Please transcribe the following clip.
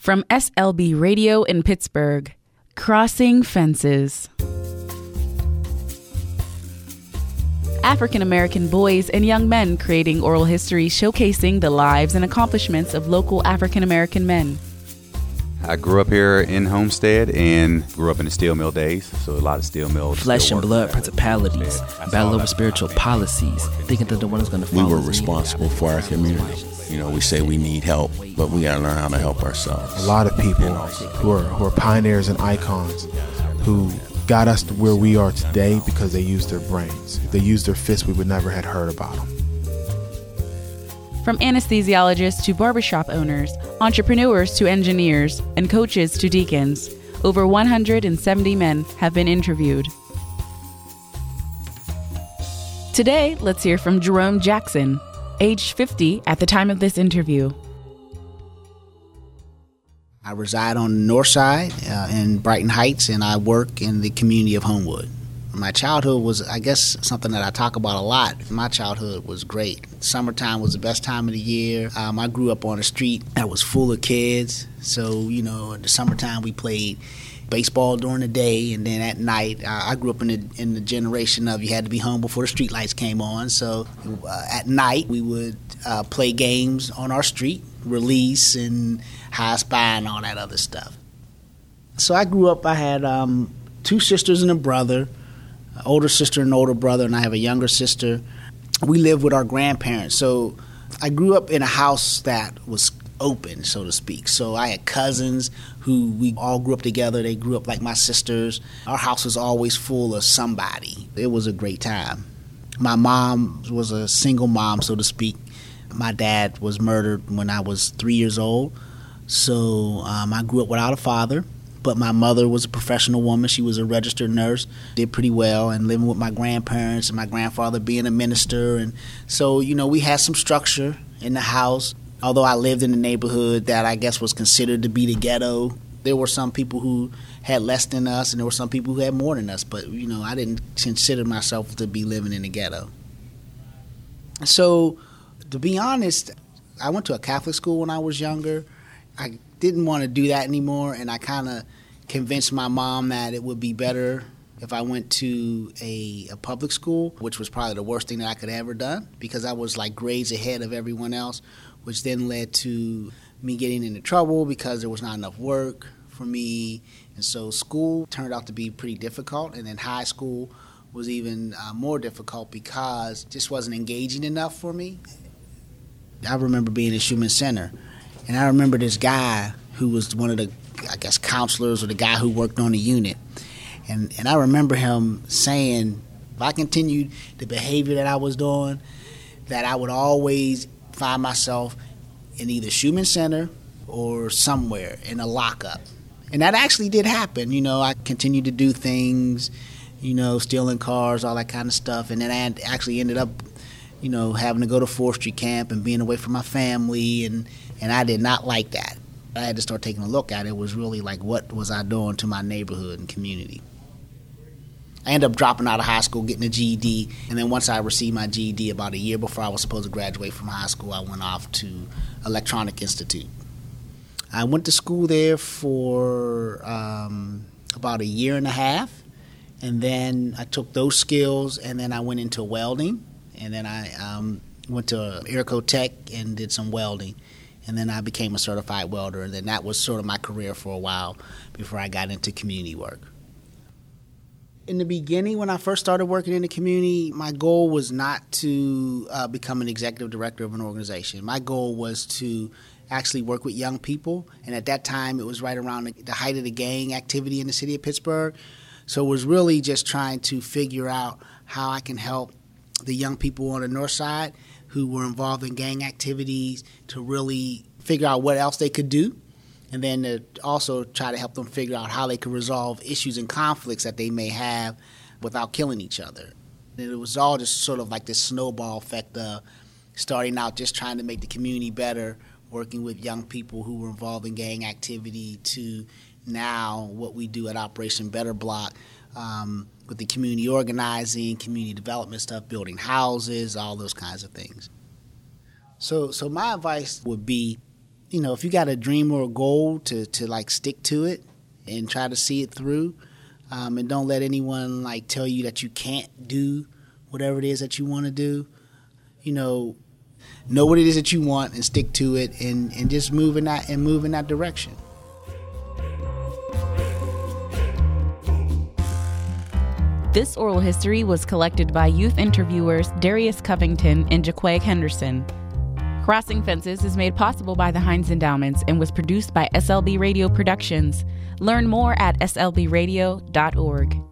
From SLB Radio in Pittsburgh, Crossing Fences. African American boys and young men creating oral history showcasing the lives and accomplishments of local African American men. I grew up here in Homestead and grew up in the steel mill days, so a lot of steel mills. Flesh and blood principalities, battle over spiritual policies, thinking that the one is going to follow. We were responsible for our community. You know, we say we need help, but we got to learn how to help ourselves. A lot of people who are pioneers and icons who got us to where we are today because they used their brains. If they used their fists, we would never have heard about them. From anesthesiologists to barbershop owners, entrepreneurs to engineers, and coaches to deacons, over 170 men have been interviewed. Today, let's hear from Jerome Jackson, age 50 at the time of this interview. I reside on the north side in Brighton Heights, and I work in the community of Homewood. My childhood was, I guess, something that I talk about a lot. My childhood was great. Summertime was the best time of the year. I grew up on a street that was full of kids. So, you know, in the summertime we played baseball during the day, and then at night, I grew up in the generation of you had to be home before the street lights came on. So at night we would play games on our street, release and high spy and all that other stuff. So I grew up, I had 2 sisters and a brother. Older sister and older brother, and I have a younger sister. We lived with our grandparents, so I grew up in a house that was open, so to speak. So I had cousins who we all grew up together. They grew up like my sisters. Our house was always full of somebody. It was a great time. My mom was a single mom, so to speak. My dad was murdered when I was 3 years old, so I grew up without a father. But my mother was a professional woman. She was a registered nurse, did pretty well, and living with my grandparents and my grandfather being a minister. And so, you know, we had some structure in the house. Although I lived in a neighborhood that I guess was considered to be the ghetto, there were some people who had less than us, and there were some people who had more than us. But, you know, I didn't consider myself to be living in the ghetto. So, to be honest, I went to a Catholic school when I was younger. I didn't want to do that anymore, and I kind of convinced my mom that it would be better if I went to a public school, which was probably the worst thing that I could have ever done because I was like grades ahead of everyone else, which then led to me getting into trouble because there was not enough work for me. And so school turned out to be pretty difficult, and then high school was even more difficult because it just wasn't engaging enough for me. I remember being at Schumann Center, and I remember this guy who was one of the, I guess, counselors or the guy who worked on the unit. And I remember him saying, if I continued the behavior that I was doing, that I would always find myself in either Schumann Center or somewhere in a lockup. And that actually did happen. You know, I continued to do things, you know, stealing cars, all that kind of stuff. And then I actually ended up, you know, having to go to forestry camp and being away from my family, and I did not like that. I had to start taking a look at it. It was really like, what was I doing to my neighborhood and community? I ended up dropping out of high school, getting a GED, and then once I received my GED about a year before I was supposed to graduate from high school, I went off to Electronic Institute. I went to school there for about a year and a half, and then I took those skills, and then I went into welding, and then I went to Airco Tech and did some welding. And then I became a certified welder, and then that was sort of my career for a while before I got into community work. In the beginning, when I first started working in the community, my goal was not to become an executive director of an organization. My goal was to actually work with young people, and at that time it was right around the height of the gang activity in the city of Pittsburgh. So it was really just trying to figure out how I can help the young people on the north side who were involved in gang activities to really figure out what else they could do, and then to also try to help them figure out how they could resolve issues and conflicts that they may have without killing each other. And it was all just sort of like this snowball effect of starting out just trying to make the community better, working with young people who were involved in gang activity, to now what we do at Operation Better Block, with the community organizing, community development stuff, building houses, all those kinds of things. So my advice would be, if you got a dream or a goal, to like stick to it and try to see it through, and don't let anyone like tell you that you can't do whatever it is that you want to do. Know what it is that you want and stick to it, and just move in that direction. This oral history was collected by youth interviewers Darius Covington and Jaquaig Henderson. Crossing Fences is made possible by the Heinz Endowments and was produced by SLB Radio Productions. Learn more at slbradio.org.